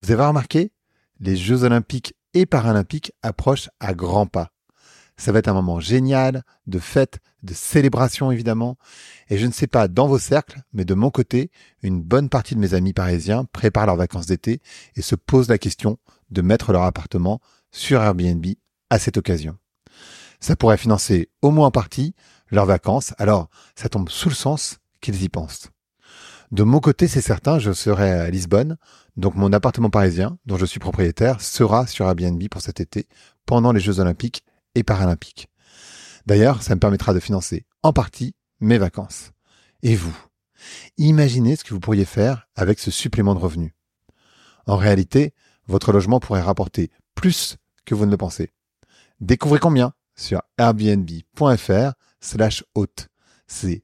Vous avez remarqué, les Jeux Olympiques et Paralympiques approchent à grands pas. Ça va être un moment génial, de fête, de célébration évidemment. Et je ne sais pas dans vos cercles, mais de mon côté, une bonne partie de mes amis parisiens préparent leurs vacances d'été et se posent la question de mettre leur appartement sur Airbnb à cette occasion. Ça pourrait financer au moins en partie leurs vacances, alors ça tombe sous le sens qu'ils y pensent. De mon côté, c'est certain, je serai à Lisbonne, donc mon appartement parisien, dont je suis propriétaire, sera sur Airbnb pour cet été, pendant les Jeux Olympiques et Paralympiques. D'ailleurs, ça me permettra de financer en partie mes vacances. Et vous, imaginez ce que vous pourriez faire avec ce supplément de revenus. En réalité, votre logement pourrait rapporter plus que vous ne le pensez. Découvrez combien sur airbnb.fr/hôte. C'est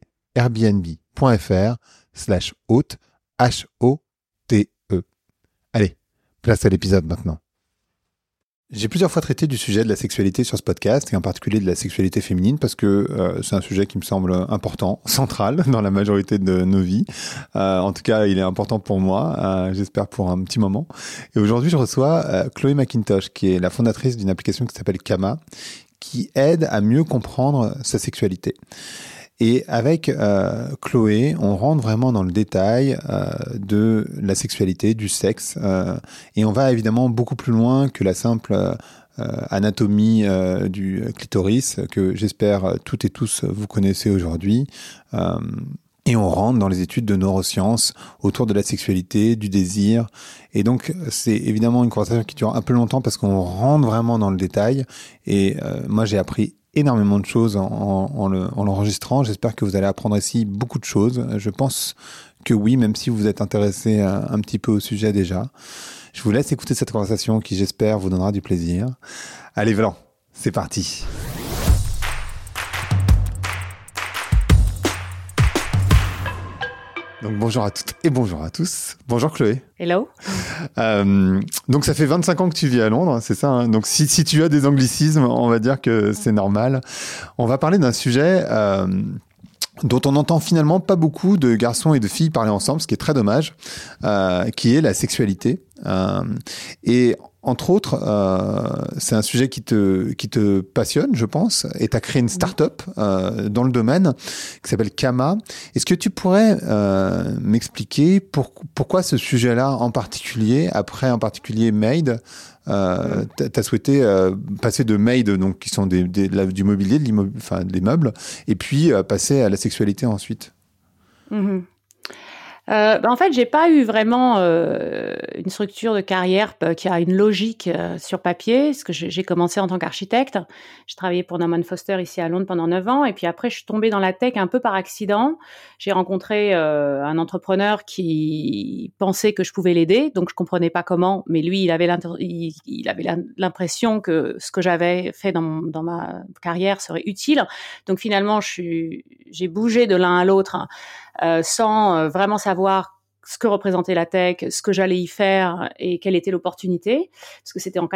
airbnb.fr/hôte, H-O-T-E. Allez, place à l'épisode maintenant. J'ai plusieurs fois traité du sujet de la sexualité sur ce podcast, et en particulier de la sexualité féminine, parce que c'est un sujet qui me semble important, central dans la majorité de nos vies. En tout cas, il est important pour moi, j'espère pour un petit moment. Et aujourd'hui, je reçois Chloé McIntosh, qui est la fondatrice d'une application qui s'appelle Kama, qui aide à mieux comprendre sa sexualité. Et avec Chloé, on rentre vraiment dans le détail de la sexualité, du sexe, et on va évidemment beaucoup plus loin que la simple anatomie du clitoris, que j'espère toutes et tous vous connaissez aujourd'hui. Et on rentre dans les études de neurosciences autour de la sexualité, du désir. Et donc, c'est évidemment une conversation qui dure un peu longtemps parce qu'on rentre vraiment dans le détail. Et moi, j'ai appris énormément de choses en l'enregistrant. J'espère que vous allez apprendre ici beaucoup de choses. Je pense que oui, même si vous êtes intéressé un petit peu au sujet déjà. Je vous laisse écouter cette conversation qui, j'espère, vous donnera du plaisir. Allez, Valan, c'est parti. Donc bonjour à toutes et bonjour à tous. Bonjour Chloé. Hello. Donc ça fait 25 ans que tu vis à Londres, c'est ça, hein. Donc si tu as des anglicismes, on va dire que c'est normal. On va parler d'un sujet dont on n'entend finalement pas beaucoup de garçons et de filles parler ensemble, ce qui est très dommage, qui est la sexualité. Et entre autres, c'est un sujet qui te passionne, je pense, et tu as créé une start-up dans le domaine qui s'appelle Kama. Est-ce que tu pourrais m'expliquer pourquoi ce sujet-là en particulier, après en particulier Made, t'as souhaité passer de Made, donc qui sont du mobilier, des meubles, et puis passer à la sexualité ensuite? En fait, j'ai pas eu vraiment une structure de carrière qui a une logique sur papier, parce que j'ai commencé en tant qu'architecte. J'ai travaillé pour Norman Foster ici à Londres pendant 9 ans, et puis après, je suis tombée dans la tech un peu par accident. J'ai rencontré un entrepreneur qui pensait que je pouvais l'aider, donc je comprenais pas comment, mais lui, il avait l'impression que ce que j'avais fait dans ma carrière serait utile. Donc finalement, j'ai bougé de l'un à l'autre sans vraiment savoir ce que représentait la tech, ce que j'allais y faire et quelle était l'opportunité. Parce que c'était en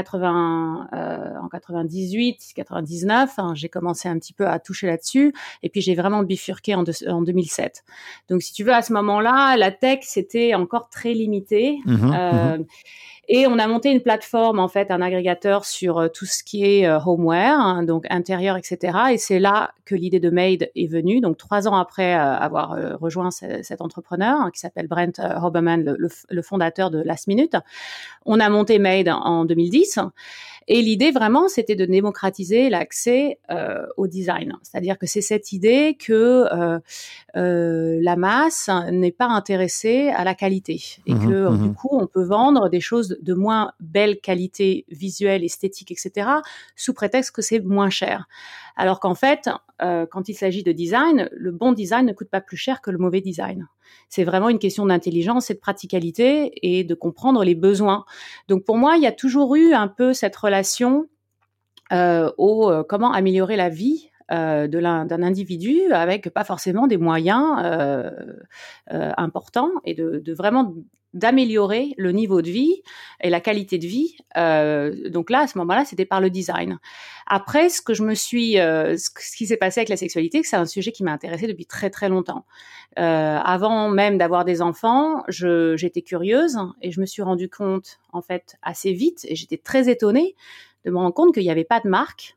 98, 99, hein, j'ai commencé un petit peu à toucher là-dessus. Et puis, j'ai vraiment bifurqué en 2007. Donc, si tu veux, à ce moment-là, la tech, c'était encore très limité. Et on a monté une plateforme, en fait, un agrégateur sur tout ce qui est homeware, hein, donc intérieur, etc. Et c'est là que l'idée de Made est venue. Donc, 3 ans après avoir rejoint cet entrepreneur qui s'appelle Brent Hoberman, le fondateur de Last Minute, on a monté Made en 2010. Et l'idée vraiment, c'était de démocratiser l'accès au design. C'est-à-dire que c'est cette idée que la masse n'est pas intéressée à la qualité et que du coup, on peut vendre des choses de moins belle qualité visuelle, esthétique, etc. sous prétexte que c'est moins cher. Alors qu'en fait, quand il s'agit de design, le bon design ne coûte pas plus cher que le mauvais design. C'est vraiment une question d'intelligence et de praticalité et de comprendre les besoins. Donc pour moi, il y a toujours eu un peu cette relation comment améliorer la vie d'un individu avec pas forcément des moyens importants et de vraiment d'améliorer le niveau de vie et la qualité de vie. Donc là, à ce moment-là, c'était par le design. Après, ce qui s'est passé avec la sexualité, c'est un sujet qui m'a intéressée depuis très très longtemps. Avant même d'avoir des enfants, j'étais curieuse et je me suis rendu compte, en fait, assez vite, et j'étais très étonnée de me rendre compte qu'il n'y avait pas de marque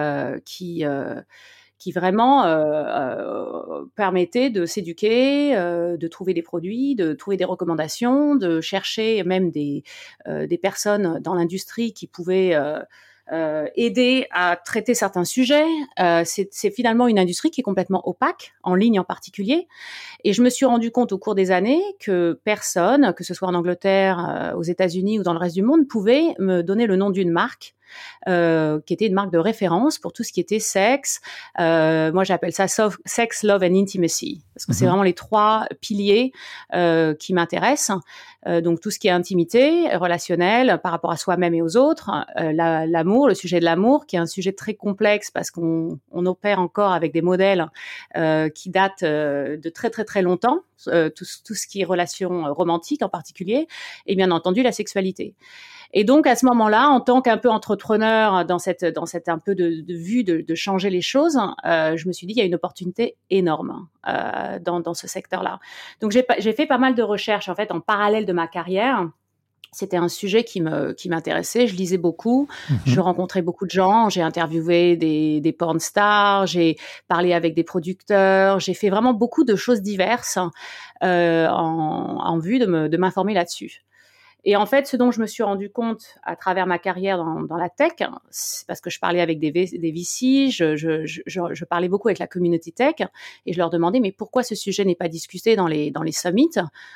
qui vraiment permettait de s'éduquer, de trouver des produits, de trouver des recommandations, de chercher même des personnes dans l'industrie qui pouvaient aider à traiter certains sujets. C'est finalement une industrie qui est complètement opaque, en ligne en particulier. Et je me suis rendu compte au cours des années que personne, que ce soit en Angleterre, aux États-Unis ou dans le reste du monde, pouvait me donner le nom d'une marque qui était une marque de référence pour tout ce qui était sexe. Moi, j'appelle ça sex, love and intimacy, parce que c'est vraiment les 3 piliers qui m'intéressent. Donc, tout ce qui est intimité, relationnel, par rapport à soi-même et aux autres, l'amour, le sujet de l'amour, qui est un sujet très complexe parce qu'on opère encore avec des modèles qui datent de très, très, très longtemps, tout ce qui est relation romantique en particulier, et bien entendu la sexualité. Et donc, à ce moment-là, en tant qu'un peu entrepreneur dans cette un peu de vue de changer les choses, je me suis dit il y a une opportunité énorme dans ce secteur-là. Donc, j'ai fait pas mal de recherches en fait en parallèle de ma carrière. C'était un sujet qui m'intéressait. Je lisais beaucoup, je rencontrais beaucoup de gens, j'ai interviewé des porn stars, j'ai parlé avec des producteurs, j'ai fait vraiment beaucoup de choses diverses en vue de m'informer là-dessus. Et en fait, ce dont je me suis rendu compte à travers ma carrière dans la tech, c'est parce que je parlais avec des VC, je parlais beaucoup avec la communauté tech, et je leur demandais mais pourquoi ce sujet n'est pas discuté dans les summits ?